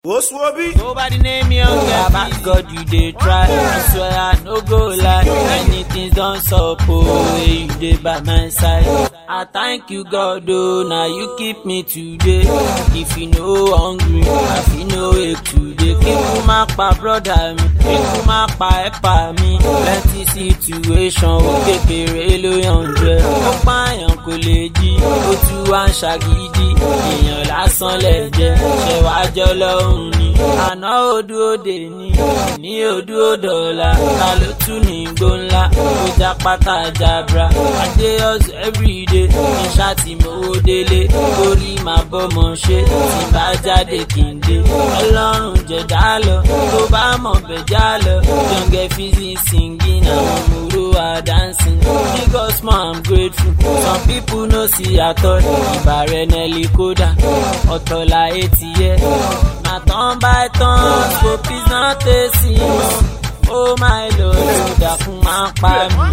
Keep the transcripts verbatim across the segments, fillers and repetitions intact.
What's Swoby? Nobody name me on Baba God, you dey try. I swear I no go lie. Anything's done so poor, you dey by my side. I thank you God, oh, now you keep me today. If you no hungry, I feel no wake today. Keep my pa brother me, keep my pa epa me. Plenty situation, okay, kere lo yanje. Ó pààyàn kò lè jí, ó tún wá ń ṣàgídí. Èèyàn lásán lè jẹ, ṣe wá jọ lọ́hùn ni. Àná odò òde ni, ní odò òdòlà. Ta ló tún ní igbó ńlá? Ó já pátá jabra. I dey hustle every day, ní ṣáàtì mowó délé. Orí máa bọ́mọ ṣe, tí bá jáde kì í dé. Ọlọ́run jẹ̀dá lọ, tó bá mọ̀ bẹ̀ já lọ. Young Fizzy singing, àwọn Moro are dancing. Because ma I'm grateful. Some people no see at all. Ìbàrẹ̀ Nelly Koda, ọ̀tọ̀là etí yẹ. Na turn by turn, scope is not a sin. Oh my Lord, dákun máa pa mí.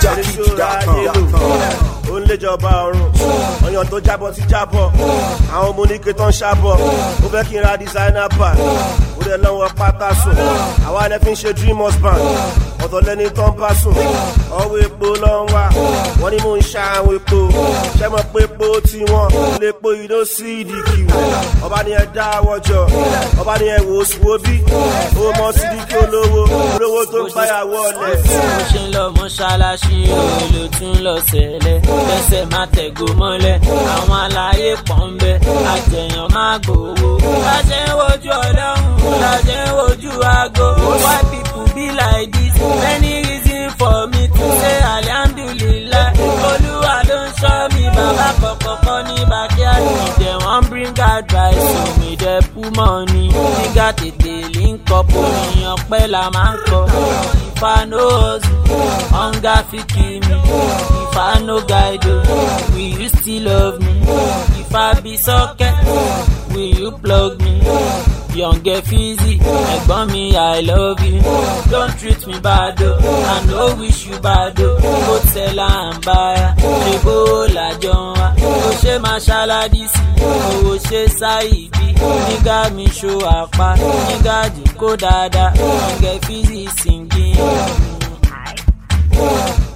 Ó ń léjọba ọ̀run, ọyàn tó jábọ̀ ti jábọ̀, àwọn ọmọ oníke tó ń ṣàbọ̀, ó fẹ́ kí n ra designer bag, ó dẹ̀ lọ́wọ́ pátá sùn, àwa lẹ fi ń ṣe dream husband, ọ̀tọ̀ lẹni tó ń bá sùn, ọwọ́ epo lọ ń wá, wọ́n ní mò ń ṣa àwọn epo, ṣẹ́ mọ̀ pé epo tí wọ́n lè po yìí ló sí ìdíkì, ọba ni ẹ dá àwọ̀jọ, ọba ni ẹ wò ó sùwó bí, ó mọ sídìkì olówó, olówó tó ń gbáyàwó ọ̀lẹ. Mo ṣe ń lọ mọ́ṣáláṣí, òòlù tún lọ sẹ́lẹ̀. Lẹ́sẹ̀ má tẹ̀gò mọ́lẹ̀, àwọn aláyé pọ̀ ń bẹ, àjẹyàn má gbowó. Láṣẹ ń wojú ọlọ́run, láṣẹ ń wojú aago. Why people be like this? Many reasons for me to say alhamdulillah. Olúwa ló ń ṣọ́ mi, bàbá kọ̀kọ̀kọ̀ ní backyard. Dem wan bring advice, so me dey put money. Nígbà tètè link up, oníyan pẹ́ la máa ń kọ. If I no hustle, hunger fit kill me. If I no guide, will you still love me? If I be socket, will you plug me? Young Fizzy, ẹ̀gbọ́n mi, I love you. Don't treat me bad, oh. I no wish you bad, oh. Kò tẹ̀lá ń bára, ṣe bó làjọ wa. Ó ṣe máa ṣáláàdì sí, owó ṣe sáìdì. Nígà mi ṣó àpá, nígà jì kó dáadáa. Young Fizzy singing.